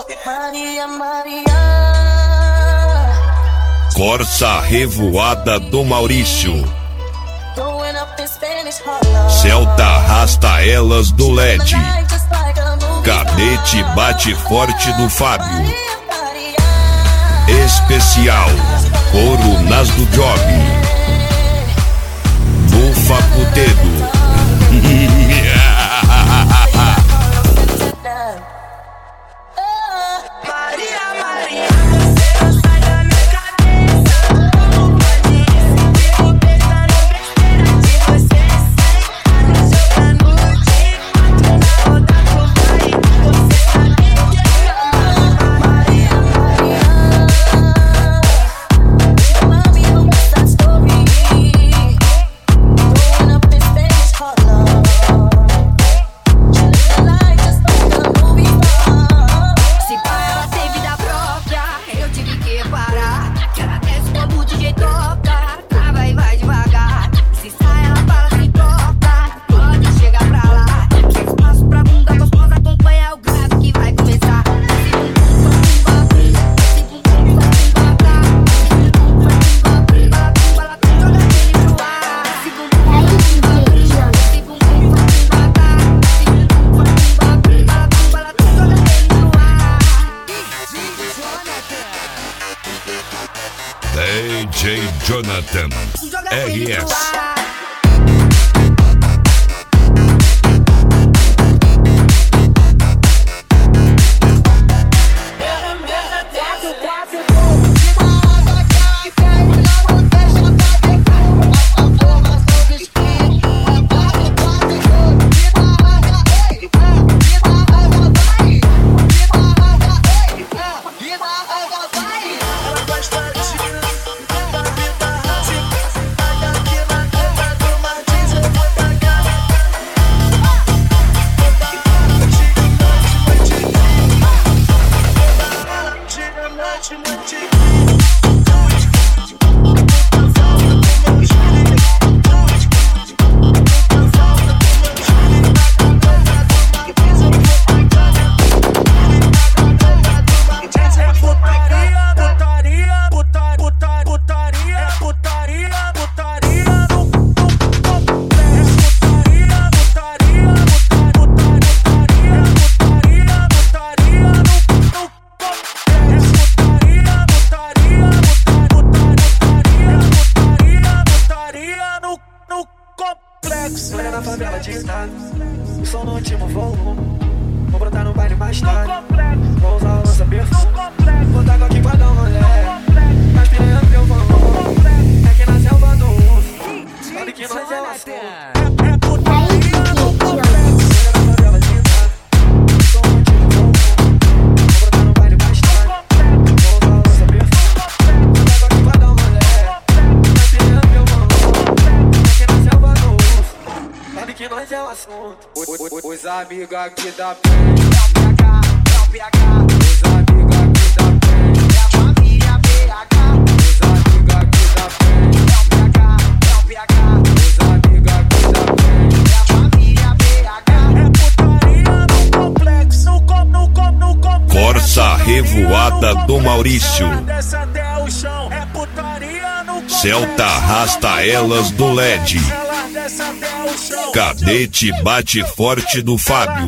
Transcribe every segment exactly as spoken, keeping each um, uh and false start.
Maria, Maria. Corsa Revoada do Maurício. Celta Arrasta Elas do L E D. Cadete Bate Forte do Fábio. Especial Couro Nas do Job. Bufa Putedo. D J Jonathan R S. Olha na favela de estado, o som no último volume. Vou brotar no baile mais tarde. Vou usar o lança perfume. Vou dar aqui pra dar uma olhada. Mas piranha que eu vou. É que na selva do urso. Sabe que nós é o assunto. É putaria no complexo. Olha na favela de estado, o som no último volume. Vou brotar no baile mais tarde. Vou usar o lança perfume. Vou dar aqui pra dar uma olhada. Mas piranha que eu vou. É que na selva do urso. Sabe que nós é o assunto. Os amigos aqui da frente, é o P H, é o P H. Os amigos aqui da frente, é a família P H. Os amigos aqui da frente, é o P H, é o P H. Os amigos aqui da frente, é a família P H. É putaria no complexo, no com, no com, no complexo. Corsa Revoada do Maurício. Celta Arrasta Elas do L E D. Cadete Bate Forte do Fábio.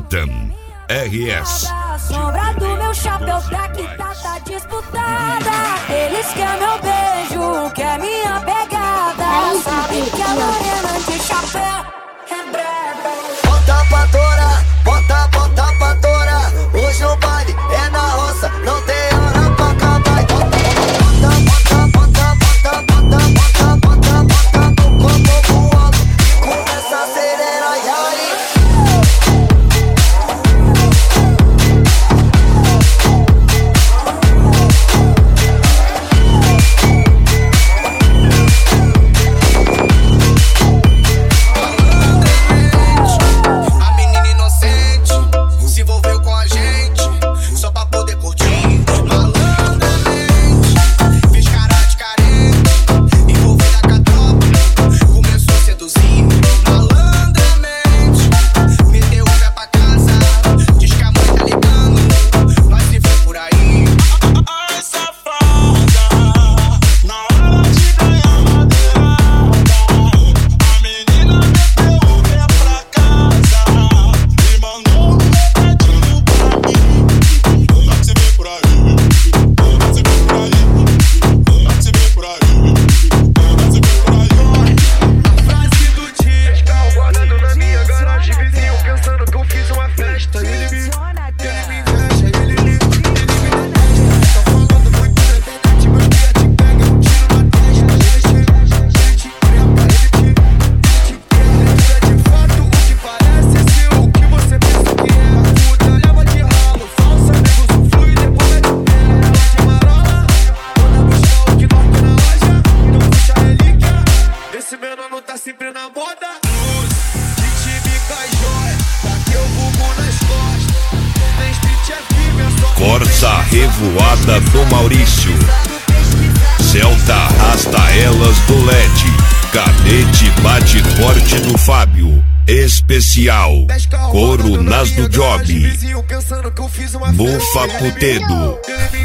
Nathan R S. A sombra do meu chapéu daqui tá, tá disputada. Eles querem meu beijo, quer minha pegada. Sabe que a morena de chapéu é braba. Bota pra torar, bota, bota pra torar. Hoje o baile é na roça, não tem hora pra acabar. Bota, bota, bota, bota, bota, bota, bota, bota no corpo voando e começa a acelerar, e aí? Corsa Revoada do Maurício. Celta arrasta elas do L E D. Cadete bate forte do Fábio. Especial. Couro nas do Job. Bufa Putedo.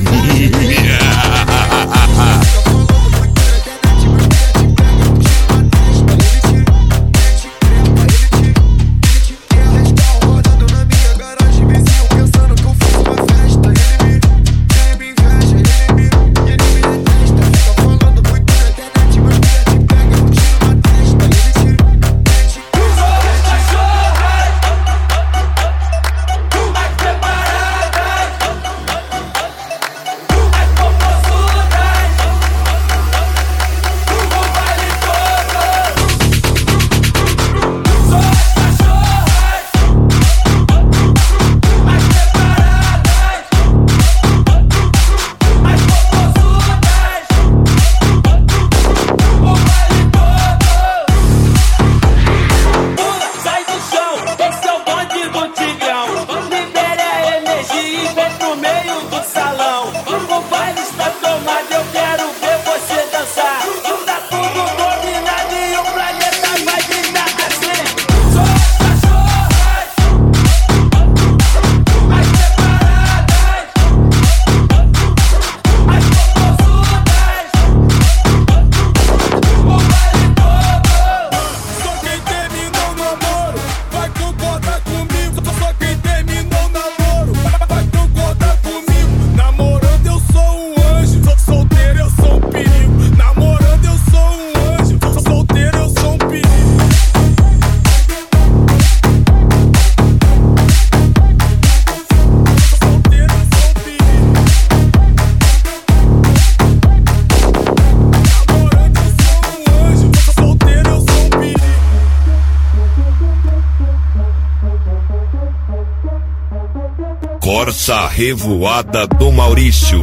Corsa Revoada do Maurício.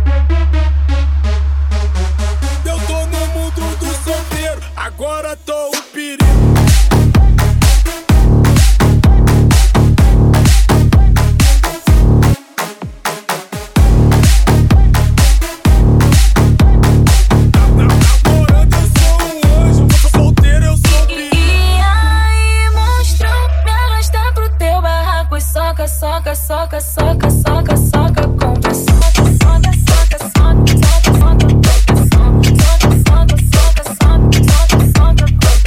Eu tô no mundo do solteiro, agora tô o perigo. Soca, soca, soca, soca, soca, soca, compra, soca, soca, soca, soca, soca, soca, soca, soca, soca, soca, soca, soca, soca,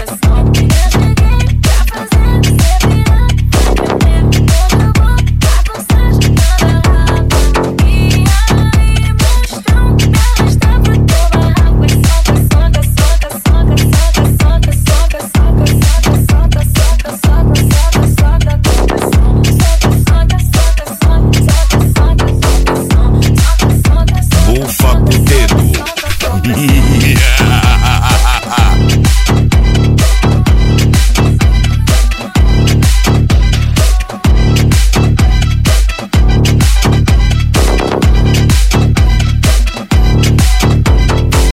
Bota o dedo.